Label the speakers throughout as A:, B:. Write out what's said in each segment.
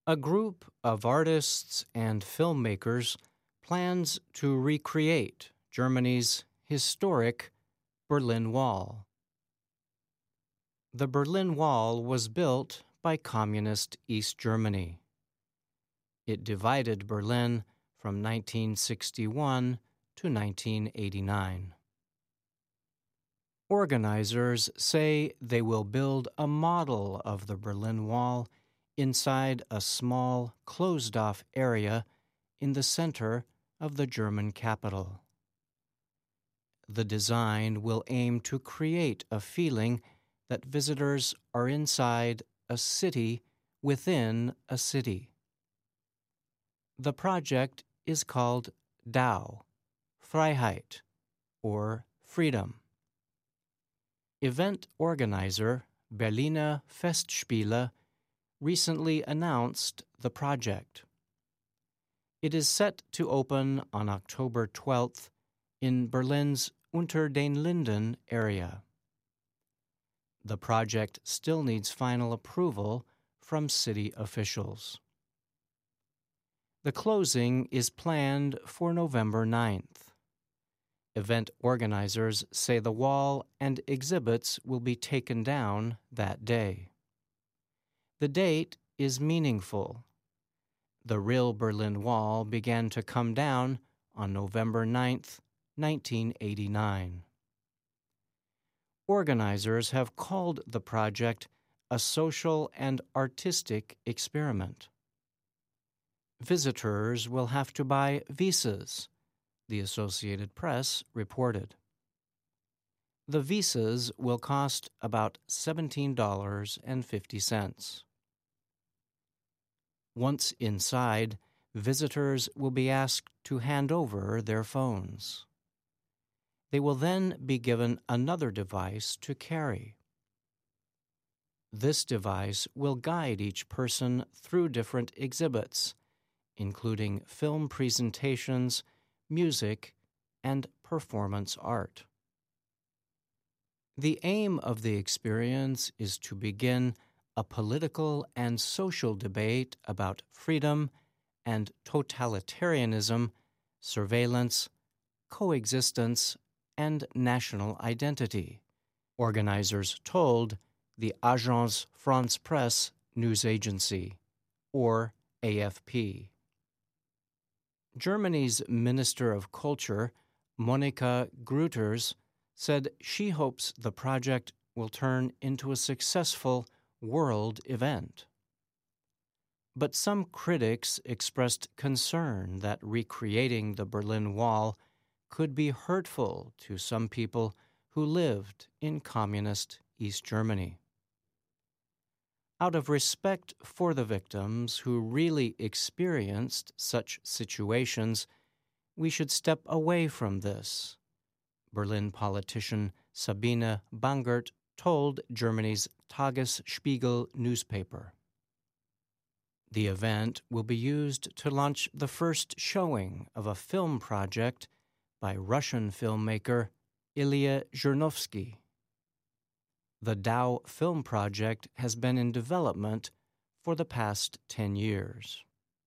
A: A group of artists and filmmakers plans to recreate Germany's historic Berlin Wall. The Berlin Wall was built by Communist East Germany. It divided Berlin from 1961 to 1989. Organizers say they will build a model of the Berlin Wall inside a small, closed-off area in the center of the German capital. The design will aim to create a feeling that visitors are inside a city within a city. The project is called DAO, Freiheit, or Freedom. Event organizer Berliner Festspiele recently announced the project. It is set to open on October 12th in Berlin's Unter den Linden area. The project still needs final approval from city officials. The closing is planned for November 9th. Event organizers say the wall and exhibits will be taken down that day. The date is meaningful. The real Berlin Wall began to come down on November 9th, 1989. Organizers have called the project a social and artistic experiment. Visitors will have to buy visas, the Associated Press reported. The visas will cost about $17.50. Once inside, visitors will be asked to hand over their phones. They will then be given another device to carry. This device will guide each person through different exhibits, including film presentations, music, and performance art. The aim of the experience is to begin a political and social debate about freedom and totalitarianism, surveillance, coexistence, and national identity, organizers told the Agence France-Presse news agency, or AFP. Germany's Minister of Culture, Monika Grütters, said she hopes the project will turn into a successful world event. But some critics expressed concern that recreating the Berlin Wall could be hurtful to some people who lived in communist East Germany. Out of respect for the victims who really experienced such situations, we should step away from this, Berlin politician Sabine Bangert told Germany's Tagesspiegel newspaper. The event will be used to launch the first showing of a film project by Russian filmmaker Ilya Zhirinovsky. The DAO film project has been in development for the past 10 years.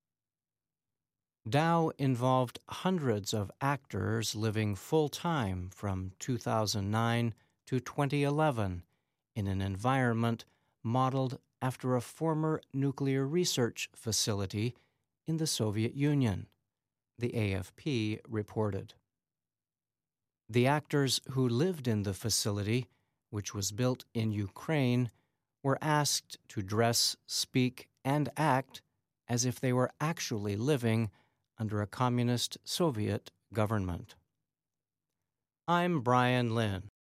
A: DAO involved hundreds of actors living full-time from 2009 to 2011 in an environment modeled after a former nuclear research facility in the Soviet Union, the AFP reported. The actors who lived in the facility, which was built in Ukraine, were asked to dress, speak, and act as if they were actually living under a communist Soviet government. I'm Brian Lynn.